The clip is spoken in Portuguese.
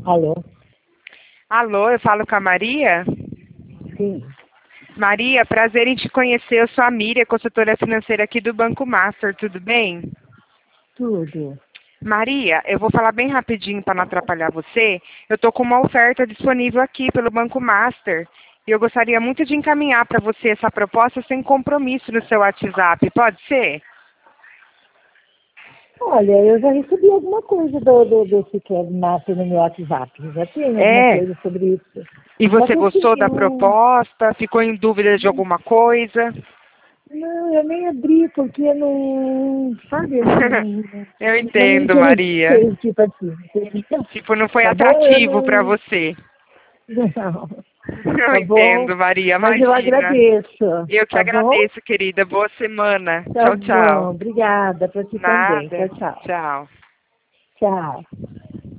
Alô? Alô, eu falo com a Maria? Sim. Maria, prazer em te conhecer. Eu sou a Miriam, consultora financeira aqui do Banco Master, tudo bem? Tudo. Maria, eu vou falar bem rapidinho para não atrapalhar você. Eu estou com uma oferta disponível aqui pelo Banco Master e eu gostaria muito de encaminhar para você essa proposta sem compromisso no seu WhatsApp. Pode ser? Olha, eu já recebi alguma coisa desse que nasce no meu WhatsApp. Já tem alguma É. coisa sobre isso. E Só você que assim, gostou da proposta? Ficou em dúvida de alguma coisa? não, eu nem abri, porque eu não, sabe, eu Eu não me entendo, Maria. interessei, tipo assim, entendeu? Tipo, não foi Tá bom? Eu atrativo para não, você. não, Eu tá bom? entendo, Maria. Mas eu Imagina. agradeço, Eu que tá bom? agradeço, querida. Boa semana. Tá Tchau, tchau. bom, obrigada, pra ti também. Nada. Tchau, tchau. Tchau. Tchau.